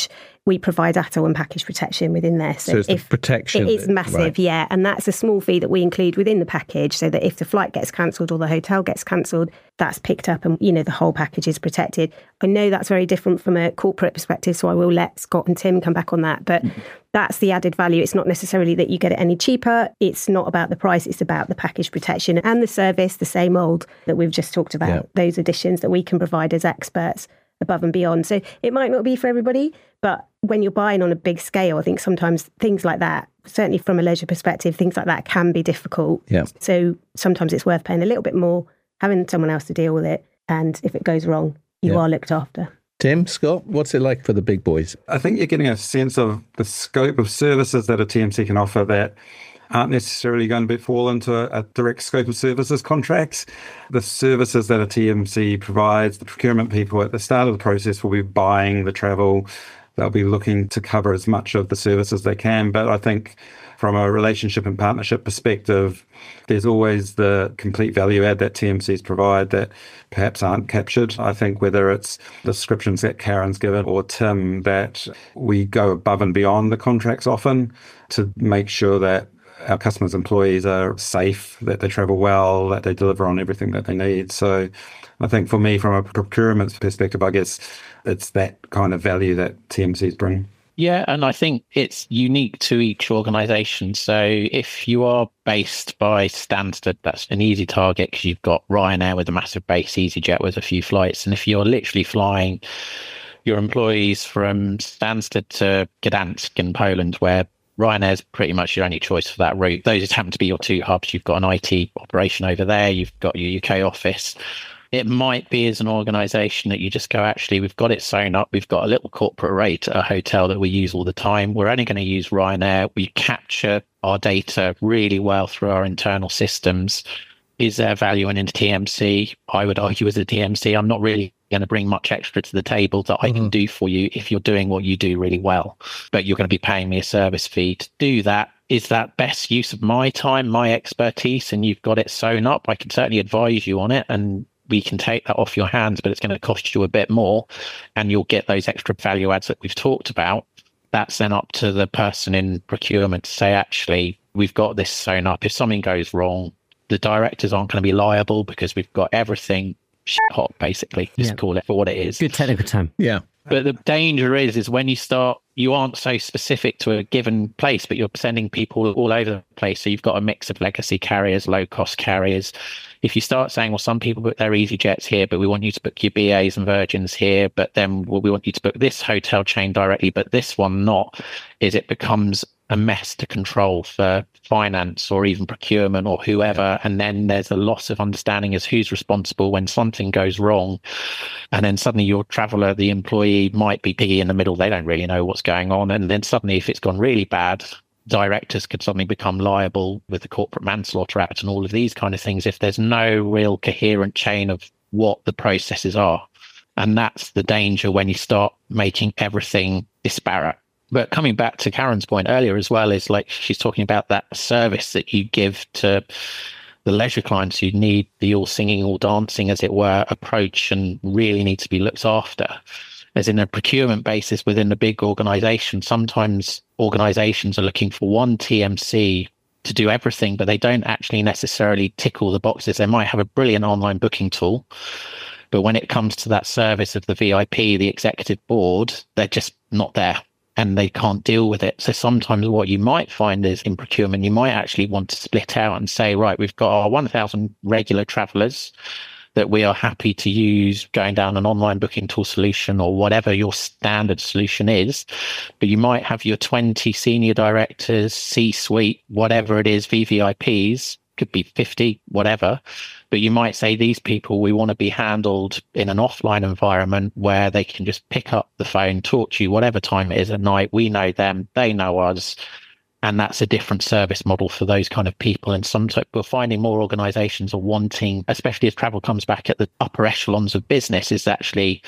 we provide A T O and package protection within there. So, so it's if the protection. It is massive, right. yeah. And that's a small fee that we include within the package so that if the flight gets cancelled or the hotel gets cancelled, that's picked up and, you know, the whole package is protected. I know that's very different from a corporate perspective, so I will let Scott and Tim come back on that. But mm-hmm. that's the added value. It's not necessarily that you get it any cheaper. It's not about the price. It's about the package protection and the service, the same old that we've just talked about, yeah. those additions that we can provide as experts above and beyond. So it might not be for everybody, but when you're buying on a big scale, I think sometimes things like that, certainly from a leisure perspective, things like that can be difficult. Yeah. So sometimes it's worth paying a little bit more, having someone else to deal with it. And if it goes wrong, you yeah. are looked after. Tim, Scott, what's it like for the big boys? I think you're getting a sense of the scope of services that a T M C can offer that aren't necessarily going to fall into a, a direct scope of services contracts. The services that a T M C provides, the procurement people at the start of the process will be buying the travel. They'll be looking to cover as much of the services they can. But I think from a relationship and partnership perspective, there's always the complete value add that T M Cs provide that perhaps aren't captured. I think whether it's the descriptions that Karen's given or Tim, that we go above and beyond the contracts often to make sure that our customers' employees are safe, that they travel well, that they deliver on everything that they need. So I think for me, from a procurement perspective, I guess it's that kind of value that T M Cs bring. Yeah, and I think it's unique to each organisation. So if you are based by Stansted, that's an easy target because you've got Ryanair with a massive base, EasyJet with a few flights. And if you're literally flying your employees from Stansted to Gdansk in Poland, where Ryanair's pretty much your only choice for that route. Those just happen to be your two hubs. You've got an I T operation over there. You've got your U K office. It might be as an organisation that you just go, actually, we've got it sewn up. We've got a little corporate rate at a hotel that we use all the time. We're only going to use Ryanair. We capture our data really well through our internal systems. Is there value in a T M C? I would argue as a T M C, I'm not really going to bring much extra to the table that I mm-hmm. can do for you if you're doing what you do really well. But you're going to be paying me a service fee to do that. Is that best use of my time, my expertise, and you've got it sewn up? I can certainly advise you on it, and we can take that off your hands, but it's going to cost you a bit more, and you'll get those extra value adds that we've talked about. That's then up to the person in procurement to say, actually, we've got this sewn up. If something goes wrong, the directors aren't going to be liable because we've got everything shit hot, basically. Just yeah. call it for what it is. Good technical term. Yeah. But the danger is, is when you start, you aren't so specific to a given place, but you're sending people all over the place. So you've got a mix of legacy carriers, low-cost carriers. If you start saying, well, some people book their EasyJets here, but we want you to book your B As and Virgins here, but then well, we want you to book this hotel chain directly, but this one not, is it becomes a mess to control for finance or even procurement or whoever. And then there's a loss of understanding as who's responsible when something goes wrong. And then suddenly your traveller, the employee, might be piggy in the middle. They don't really know what's going on. And then suddenly if it's gone really bad, directors could suddenly become liable with the Corporate Manslaughter Act and all of these kind of things if there's no real coherent chain of what the processes are. And that's the danger when you start making everything disparate. But coming back to Karen's point earlier as well, is like she's talking about that service that you give to the leisure clients who need the all singing, all dancing, as it were, approach and really need to be looked after. As in a procurement basis within the big organisation, sometimes organisations are looking for one T M C to do everything, but they don't actually necessarily tick all the boxes. They might have a brilliant online booking tool, but when it comes to that service of the V I P, the executive board, they're just not there. And they can't deal with it. So sometimes what you might find is in procurement, you might actually want to split out and say, right, we've got our one thousand regular travellers that we are happy to use going down an online booking tool solution or whatever your standard solution is. But you might have your twenty senior directors, C-suite, whatever it is, V V I Ps, could be fifty, whatever. But you might say these people, we want to be handled in an offline environment where they can just pick up the phone, talk to you, whatever time it is at night. We know them, they know us. And that's a different service model for those kind of people. And sometimes we're finding more organizations are wanting, especially as travel comes back at the upper echelons of business, is actually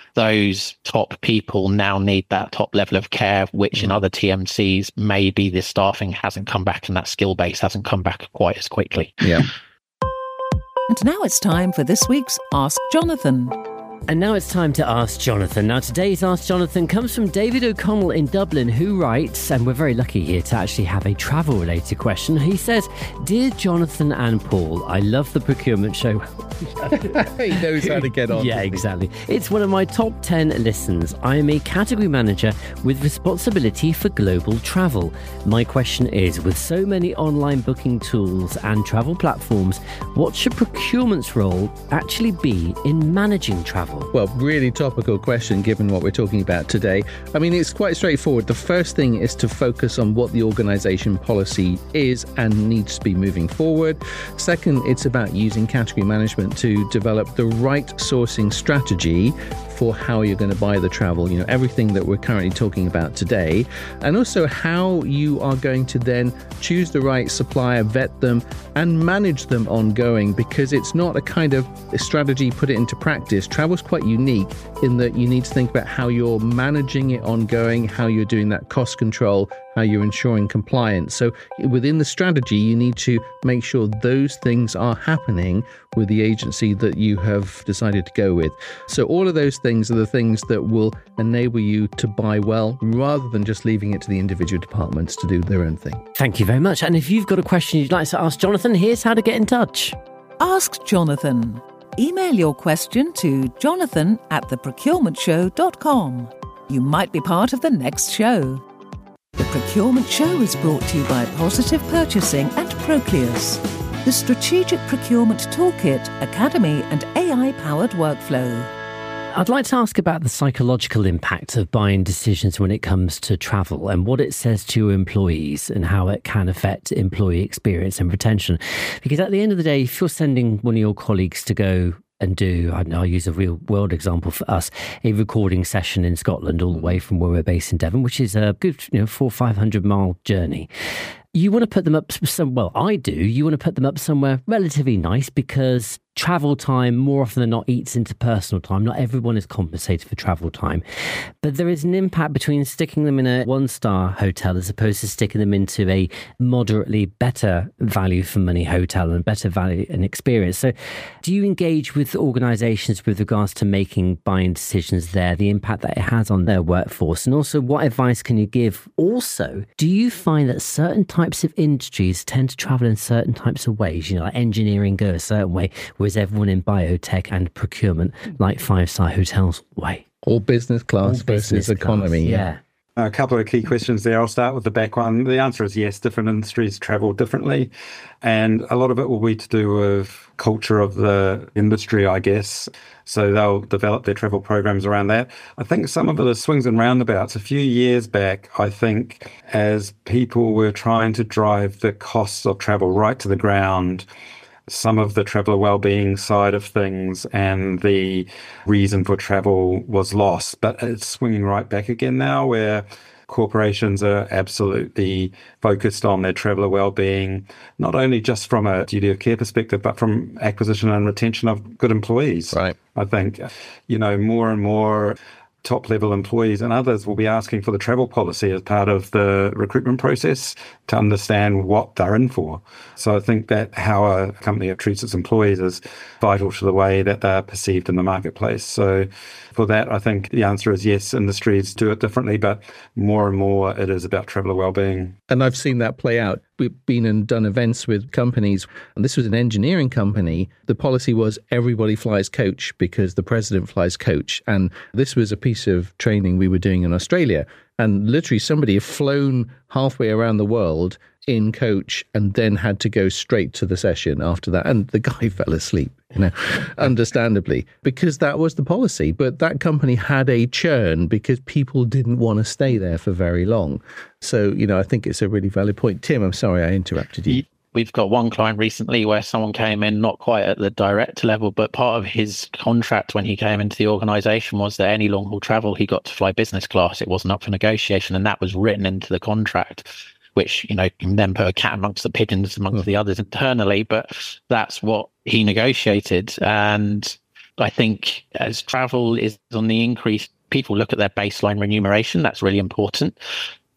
those top people now need that top level of care, which mm. in other T M Cs, maybe the staffing hasn't come back and that skill base hasn't come back quite as quickly. Yeah. And now it's time for this week's Ask Jonathan. And now it's time to Ask Jonathan. Now, today's Ask Jonathan comes from David O'Connell in Dublin, who writes, and we're very lucky here to actually have a travel-related question. He says, "Dear Jonathan and Paul, I love the Procurement Show." He knows how to get on. Yeah, exactly. It's one of my top ten listens. I am a category manager with responsibility for global travel. My question is, with so many online booking tools and travel platforms, what should procurement's role actually be in managing travel? Well, really topical question given what we're talking about today. I mean, it's quite straightforward. The first thing is to focus on what the organisation policy is and needs to be moving forward. Second, it's about using category management to develop the right sourcing strategy for how you're going to buy the travel, you know, everything that we're currently talking about today, and also how you are going to then choose the right supplier, vet them, and manage them ongoing, because it's not a kind of a strategy, put it into practice. Travel's quite unique in that you need to think about how you're managing it ongoing, how you're doing that cost control, how you're ensuring compliance. So within the strategy, you need to make sure those things are happening with the agency that you have decided to go with. So all of those things are the things that will enable you to buy well, rather than just leaving it to the individual departments to do their own thing. Thank you very much. And if you've got a question you'd like to ask Jonathan, here's how to get in touch. Ask Jonathan. Email your question to jonathan at the procurement show dot com. You might be part of the next show. The Procurement Show is brought to you by Positive Purchasing and Procleus, the Strategic Procurement Toolkit Academy and A I-powered workflow. I'd like to ask about the psychological impact of buying decisions when it comes to travel, and what it says to your employees and how it can affect employee experience and retention. Because at the end of the day, if you're sending one of your colleagues to go and do, I don't know, I'll use a real world example for us, a recording session in Scotland all the way from where we're based in Devon, which is a good, you know, four or five hundred mile journey. You want to put them up some, well, I do, you want to put them up somewhere relatively nice, because travel time more often than not eats into personal time. Not everyone is compensated for travel time, but there is an impact between sticking them in a one-star hotel as opposed to sticking them into a moderately better value for money hotel and better value and experience. So do you engage with organisations with regards to making buying decisions there, the impact that it has on their workforce? And also, what advice can you give? Also, do you find that certain types of industries tend to travel in certain types of ways? You know, like engineering go a certain way, whereas everyone in biotech and procurement like five-star hotels way. Or business class Or versus business economy. class, Yeah. yeah. A couple of key questions there. I'll start with the back one. The answer is yes, different industries travel differently. And a lot of it will be to do with culture of the industry, I guess. So they'll develop their travel programs around that. I think some of it is swings and roundabouts. A few years back, I think, as people were trying to drive the costs of travel right to the ground, some of the traveller wellbeing side of things and the reason for travel was lost. But it's swinging right back again now, where corporations are absolutely focused on their traveller wellbeing, not only just from a duty of care perspective, but from acquisition and retention of good employees. Right. I think, you know, more and more top-level employees and others will be asking for the travel policy as part of the recruitment process to understand what they're in for. So I think that how a company treats its employees is vital to the way that they're perceived in the marketplace. So for that, I think the answer is yes, industries do it differently, but more and more it is about traveller wellbeing. And I've seen that play out. We've been and done events with companies, and this was an engineering company. The policy was everybody flies coach because the president flies coach. And this was a piece of training we were doing in Australia. And literally somebody had flown halfway around the world in coach and then had to go straight to the session after that. And the guy fell asleep, you know, understandably, because that was the policy. But that company had a churn because people didn't want to stay there for very long. So, you know, I think it's a really valid point. Tim, I'm sorry I interrupted you. We've got one client recently where someone came in, not quite at the director level, but part of his contract when he came into the organisation was that any long haul travel, he got to fly business class. It wasn't up for negotiation, and that was written into the contract, which, you know, can then put a cat amongst the pigeons amongst oh. the others internally. But that's what he negotiated. And I think as travel is on the increase, people look at their baseline remuneration. That's really important.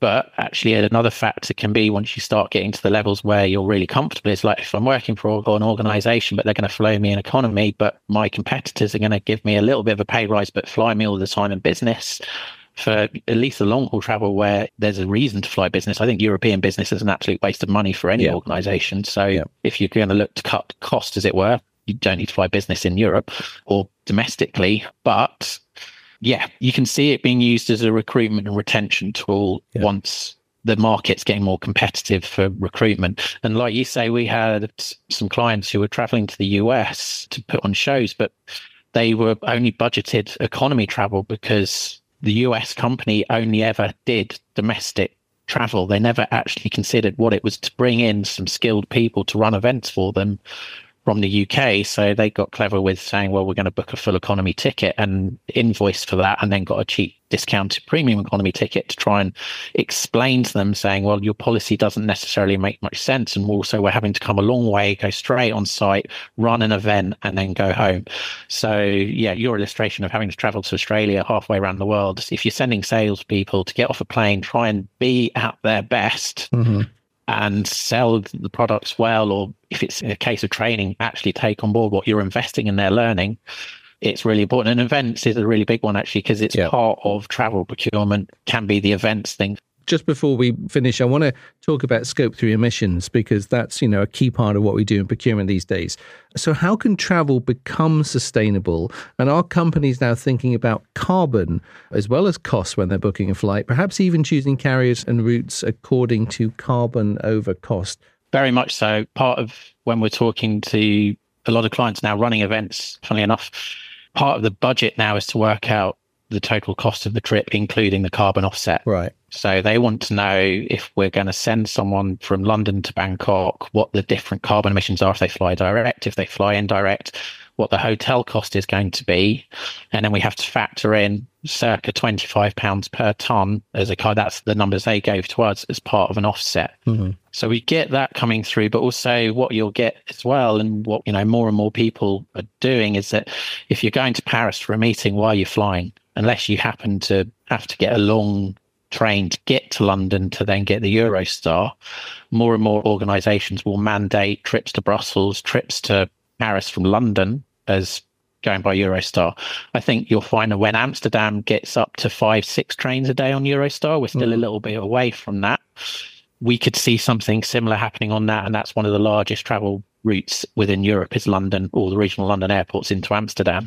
But actually another factor can be once you start getting to the levels where you're really comfortable, it's like if I'm working for an organization, but they're going to flow me in economy, but my competitors are going to give me a little bit of a pay rise, but fly me all the time in business for at least the long haul travel where there's a reason to fly business. I think European business is an absolute waste of money for any yeah. organization. So yeah. if you're going to look to cut cost, as it were, you don't need to fly business in Europe or domestically, but yeah, you can see it being used as a recruitment and retention tool yeah. once the market's getting more competitive for recruitment. And like you say, we had some clients who were traveling to the U S to put on shows, but they were only budgeted economy travel because the U S company only ever did domestic travel. They never actually considered what it was to bring in some skilled people to run events for them from the U K. So they got clever with saying, well, we're going to book a full economy ticket and invoice for that, and then got a cheap discounted premium economy ticket to try and explain to them saying, well, your policy doesn't necessarily make much sense. And also we're having to come a long way, go straight on site, run an event and then go home. So yeah, your illustration of having to travel to Australia halfway around the world, if you're sending salespeople to get off a plane, try and be at their best, mm-hmm. and sell the products well, or if it's a case of training, actually take on board what you're investing in their learning. It's really important. And events is a really big one, actually, because it's yeah. part of travel procurement, can be the events thing. Just before we finish, I want to talk about scope three emissions, because that's, you know, a key part of what we do in procurement these days. So how can travel become sustainable? And are companies now thinking about carbon as well as costs when they're booking a flight, perhaps even choosing carriers and routes according to carbon over cost? Very much so. Part of when we're talking to a lot of clients now running events, funnily enough, part of the budget now is to work out the total cost of the trip, including the carbon offset. Right. So they want to know if we're going to send someone from London to Bangkok, what the different carbon emissions are if they fly direct, if they fly indirect, what the hotel cost is going to be. And then we have to factor in circa twenty-five pounds per tonne as a car. That's the numbers they gave to us as part of an offset. Mm-hmm. So we get that coming through, but also what you'll get as well, and what, you know, more and more people are doing, is that if you're going to Paris for a meeting, why are you flying? Unless you happen to have to get a long train to get to London to then get the Eurostar, more and more organisations will mandate trips to Brussels, trips to Paris from London as going by Eurostar. I think you'll find that when Amsterdam gets up to five, six trains a day on Eurostar, we're still mm. a little bit away from that. We could see something similar happening on that, and that's one of the largest travel routes within Europe is London, or the regional London airports into Amsterdam.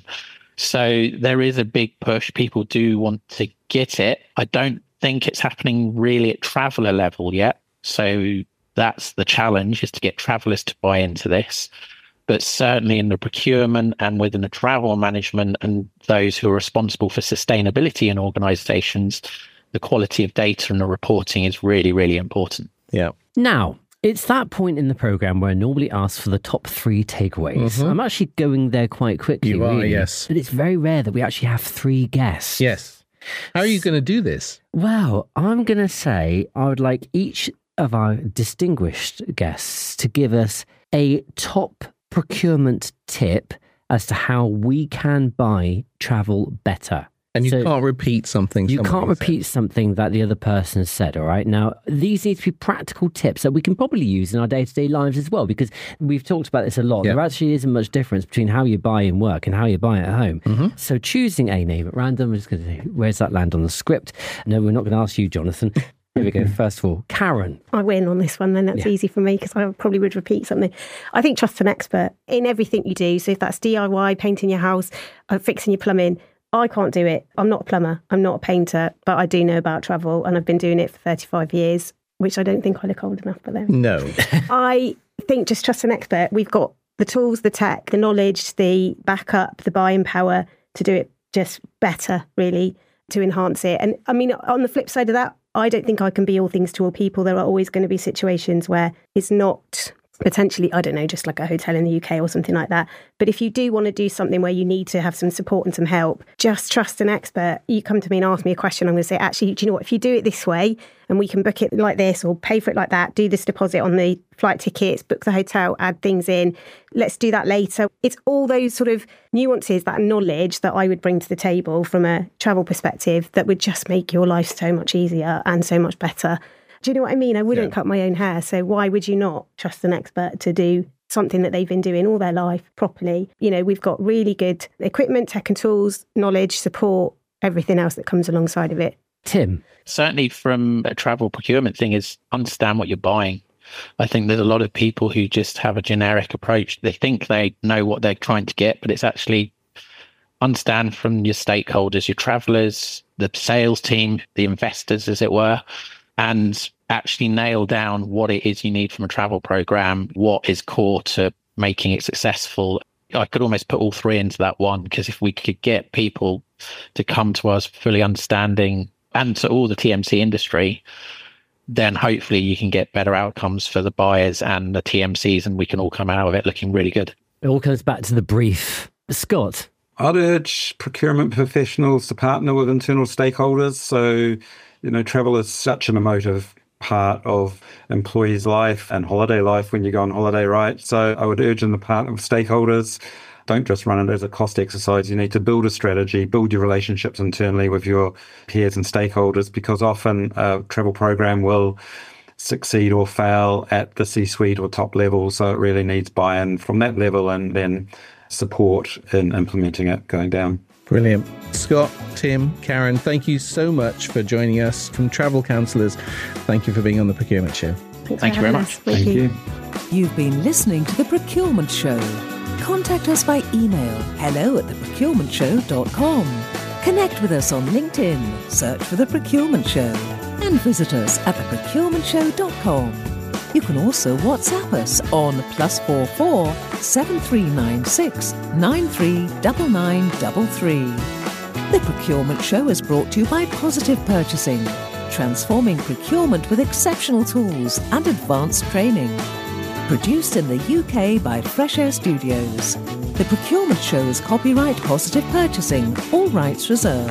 So there is a big push. People do want to get it. I don't think it's happening really at traveller level yet. So that's the challenge, is to get travellers to buy into this. But certainly in the procurement and within the travel management and those who are responsible for sustainability in organisations, the quality of data and the reporting is really, really important. Yeah. Now, it's that point in the programme where I normally ask for the top three takeaways. Mm-hmm. I'm actually going there quite quickly. You are, really, yes. But it's very rare that we actually have three guests. Yes. How are you going to do this? Well, I'm going to say I would like each of our distinguished guests to give us a top procurement tip as to how we can buy travel better. And you so can't repeat something. You can't repeat said. something that the other person has said, all right? Now, these need to be practical tips that we can probably use in our day-to-day lives as well, because we've talked about this a lot. Yeah. There actually isn't much difference between how you buy in work and how you buy at home. Mm-hmm. So choosing a name at random, we're just going to say, where's that land on the script? No, we're not going to ask you, Jonathan. Here we go. First of all, Karen. I win on this one then. That's yeah. easy for me, because I probably would repeat something. I think trust an expert in everything you do. So if that's D I Y, painting your house, uh, fixing your plumbing, I can't do it. I'm not a plumber. I'm not a painter, but I do know about travel, and I've been doing it for thirty-five years, which I don't think I look old enough for them. No. I think just trust an expert. We've got the tools, the tech, the knowledge, the backup, the buying power to do it just better, really, to enhance it. And I mean, on the flip side of that, I don't think I can be all things to all people. There are always going to be situations where it's not potentially, I don't know, just like a hotel in the U K or something like that. But if you do want to do something where you need to have some support and some help, just trust an expert. You come to me and ask me a question, I'm going to say, actually, do you know what, if you do it this way and we can book it like this or pay for it like that, do this deposit on the flight tickets, book the hotel, add things in, let's do that later. It's all those sort of nuances, that knowledge that I would bring to the table from a travel perspective that would just make your life so much easier and so much better. Do you know what I mean? I wouldn't yeah. cut my own hair. So why would you not trust an expert to do something that they've been doing all their life properly? You know, we've got really good equipment, tech and tools, knowledge, support, everything else that comes alongside of it. Tim? Certainly from a travel procurement thing is understand what you're buying. I think there's a lot of people who just have a generic approach. They think they know what they're trying to get, but it's actually understand from your stakeholders, your travelers, the sales team, the investors, as it were, and actually nail down what it is you need from a travel program, what is core to making it successful. I could almost put all three into that one, because if we could get people to come to us fully understanding, and to all the T M C industry, then hopefully you can get better outcomes for the buyers and the T M Cs, and we can all come out of it looking really good. It all comes back to the brief. Scott? I'd urge procurement professionals to partner with internal stakeholders. So, you know, travel is such an emotive part of employees' life and holiday life when you go on holiday, right? So I would urge them to partner with stakeholders. Don't just run it as a cost exercise. You need to build a strategy, build your relationships internally with your peers and stakeholders, because often a travel program will succeed or fail at the C-suite or top level. So it really needs buy-in from that level and then support in implementing it going down. Brilliant. Scott, Tim, Karen, thank you so much for joining us from Travel Counsellors. Thank you for being on The Procurement Show. Thanks Thank you very much. Thank, Thank you. you. You've been listening to The Procurement Show. Contact us by email, hello at the procurement show dot com. Connect with us on LinkedIn, search for The Procurement Show, and visit us at the procurement show dot com. You can also WhatsApp us on plus four four seven three nine six nine three nine nine three three. The Procurement Show is brought to you by Positive Purchasing, transforming procurement with exceptional tools and advanced training. Produced in the U K by Fresh Air Studios. The Procurement Show is copyright Positive Purchasing, all rights reserved.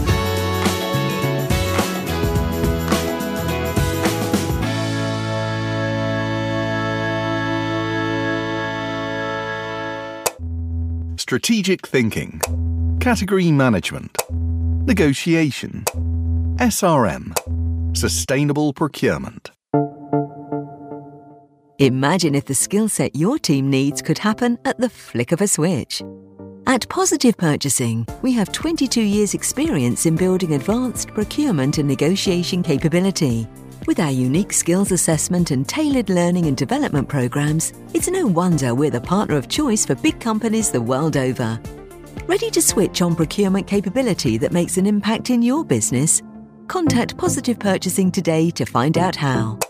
Strategic thinking, category management, negotiation, S R M, sustainable procurement. Imagine if the skill set your team needs could happen at the flick of a switch. At Positive Purchasing, we have twenty-two years' experience in building advanced procurement and negotiation capability. With our unique skills assessment and tailored learning and development programs, it's no wonder we're the partner of choice for big companies the world over. Ready to switch on procurement capability that makes an impact in your business? Contact Positive Purchasing today to find out how.